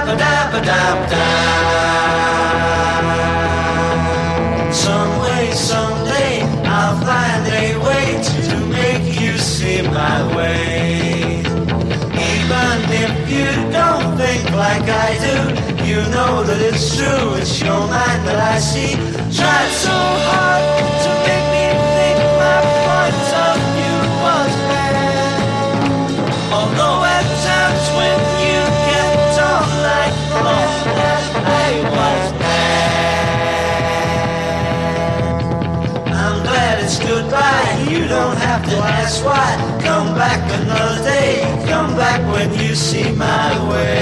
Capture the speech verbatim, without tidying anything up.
Ba-da-ba-da-ba-da-ba-da. Some way, someday, I'll find a way to make you see my way. Even if you don't think like I do, you know that it's true, it's your mind that I see. Tried so hard to make me think my point of view was bad. Although at times when you kept on like oh, that I was bad. I'm glad it's goodbye, you don't have to ask why. Come back another day, come back when you see my way.